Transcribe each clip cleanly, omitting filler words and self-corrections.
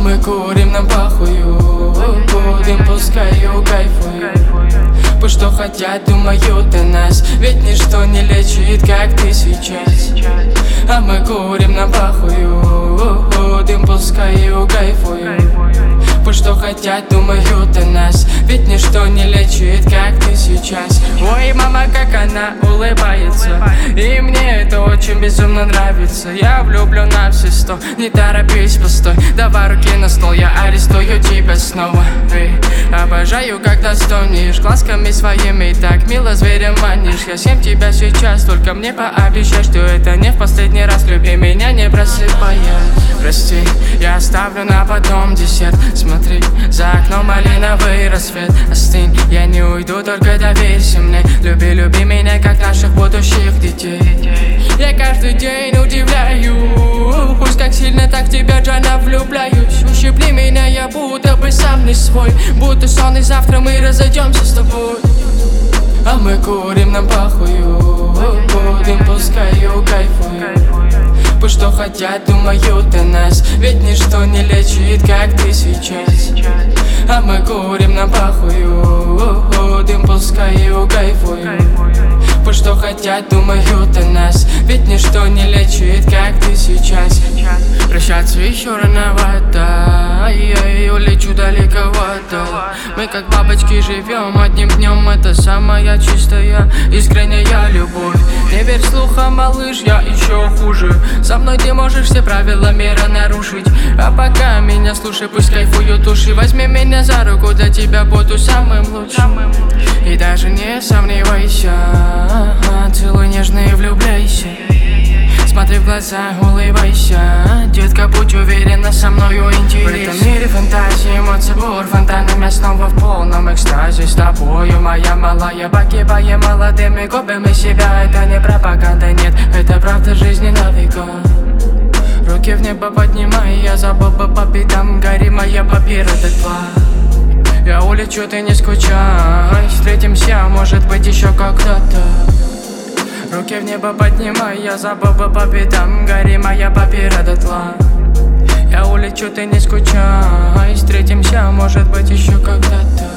мы курим, нам похую, будем, пускаю, кайфую. Пусть что хотят, думают о нас, ведь ничто не лечит, как ты сейчас. А мы курим, нам похую, будем, пускаю, кайфую. Пусть что хотят, думают о нас, ведь ничто не лечит, как ты сейчас. Ой, мама, как она улыбается, и мне это очень безумно нравится. Я влюблен на все 100, не торопись, постой. Давай руки на стол, я арестую тебя снова. Обожаю, когда стонешь, глазками своими так мило зверем манишь. Я съем тебя сейчас, только мне пообещай, что это не в последний раз. Люби меня, не просыпаясь. Прости, я оставлю на потом десерт. Смотри, за окном малиновый рассвет. Остынь, я не уйду, только доверься мне. Люби, люби меня, как наших будущих детей. Я каждый день удивляю, пусть как сильно так в тебя, Джана, влюбляюсь. Ущипни меня, я будто бы сам не свой, будто сон, и завтра мы разойдемся с тобой. А мы курим, нам похую, будем, пускаю, кайфую. Пусть что хотят, думают о нас, ведь ничто не лечит, как ты сейчас. А мы курим, нам похую, будем, пускаю, кайфую. Пусть что хотят, думают о нас, ведь ничто не лечит, как ты сейчас. Прощаться еще рановато, я улечу далековато. Мы как бабочки живем одним днем, это самая чистая, искренняя любовь. Не верь слухам, малыш, я еще хуже. Со мной ты можешь все правила мира нарушить. А пока меня слушай, пусть кайфуют уши. Возьми меня за руку, для тебя буду самым лучшим. И даже не сомневайся, целуй нежно и влюбляйся. Смотри в глаза, улыбайся, детка, будь уверена, со мною интерес. В этом мире фантазии, эмоций, бур, фонтанами, я снова в полном экстазе. С тобою, моя малая, погибаем молодыми губами себя. Это не пропаганда, нет, это правда жизни на века. Руки в небо поднимай, я забыл бы по пятам, гори моя папира дотла. Я улечу, ты не скучай, встретимся, может быть, еще когда-то. Руки в небо поднимай, я забыл бы по пятам, гори моя папира дотла. Я улечу, ты не скучай, встретимся, может быть, еще когда-то.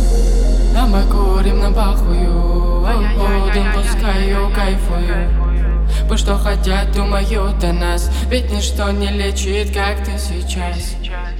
А мы курим, нам похую, будем, пускаю, кайфую. Пусть что хотят, думают о нас, ведь ничто не лечит, как ты сейчас.